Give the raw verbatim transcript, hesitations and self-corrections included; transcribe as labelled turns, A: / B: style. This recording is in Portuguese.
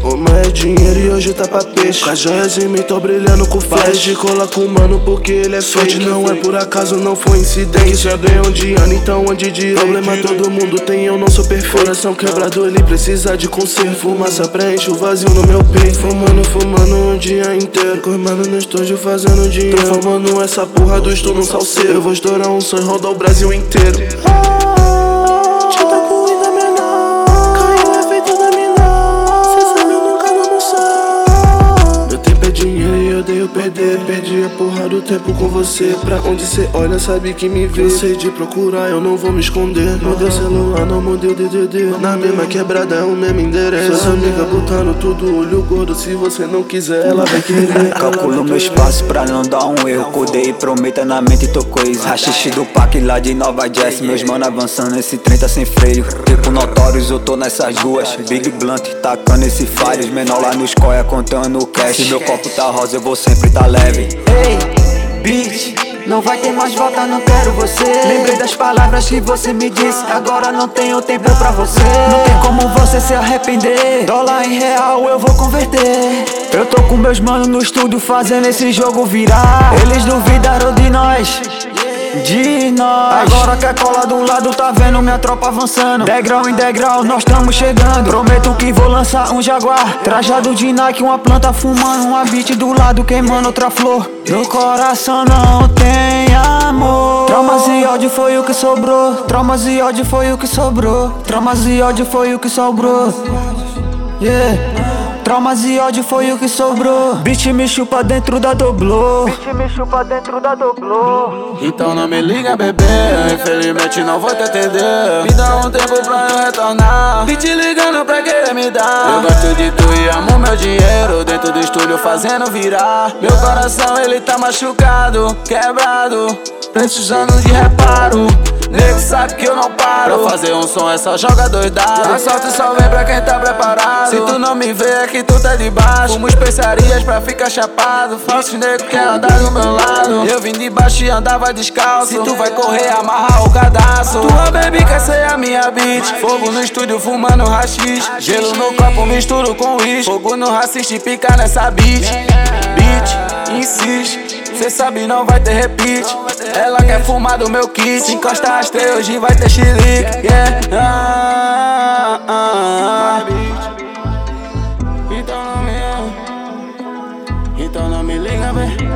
A: Uma é dinheiro e hoje tá pra peixe. Com as joias em mim, tô brilhando com flash. De cola com o mano porque ele é fake. Não é por acaso, não foi incidente. Saber onde anda, então onde direito. Problema todo mundo tem, eu não sou perfeito. Coração quebrado, ele precisa de conserto. Fumaça preenche o vazio no meu peito. Fumando, fumando um dia inteiro. Com mano no estúdio fazendo dinheiro. Transformando essa porra do estudo num salseiro. Eu vou estourar um sonho, rodar o Brasil inteiro. Odeio perder, perdi a porra do tempo com você. Pra onde cê olha, sabe que me vê. Sei de procurar, eu não vou me esconder. Mudei o celular, não mudei o D D D. Na mesma quebrada é o mesmo endereço. Sua amiga botando tudo, olho gordo. Se você não quiser, ela vai querer.
B: Calculo meu espaço pra não dar um erro. Codei e prometa na mente, tô coisa. Rachixe do parque lá de Nova Jazz. Meus mano avançando esse trinta sem freio. Tipo notórios, eu tô nessas ruas. Big Blunt, tacando esse fire. Os menor lá nos coia contando o cash. Se meu copo tá rosa, eu vou sempre tá leve.
C: Ei, bitch, não vai ter mais volta, não quero você. Lembrei das palavras que você me disse. Agora não tenho tempo pra você. Não tem como você se arrepender. Dólar em real eu vou converter. Eu tô com meus manos no estúdio fazendo esse jogo virar. Eles duvidaram de nós, de nós. Agora que a cola do lado tá vendo minha tropa avançando. Degrau em degrau nós tamo chegando. Prometo que vou lançar um Jaguar trajado de Nike, uma planta fumando, uma beat do lado queimando outra flor. No coração não tem amor. Traumas e ódio foi o que sobrou. Traumas e ódio foi o que sobrou. Traumas e ódio foi o que sobrou. Yeah. Traumas e ódio foi o que sobrou. Bitch me chupa dentro da doblô. Bitch me chupa dentro da doblô.
D: Então não me liga, bebê, infelizmente não vou te atender. Me dá um tempo pra eu retornar. Bitch ligando pra querer me dar. Eu gosto de tu e amo meu dinheiro. Dentro do estúdio fazendo virar. Meu coração ele tá machucado, quebrado, precisando de reparo. Nego sabe que eu não paro. Pra fazer um som é só joga dois dados. Assalto só vem pra quem tá preparado. Se tu não me vê é que tu tá de baixo. Fumo especiarias pra ficar chapado. Falsos nego quer andar do meu lado. Eu vim de baixo e andava descalço. Se tu vai correr, amarra o cadastro. Tua baby quer ser a minha bitch. Fogo no estúdio fumando rachis. Gelo no copo misturo com uísque. Fogo no racista e pica nessa beat. Beat, insiste. Cê sabe não vai ter repeat. Ela quer fumar do meu kit. Se encostar rastrei hoje vai ter chilique. Yeah. Ah, ah, ah. Então não me, então não me liga, bem.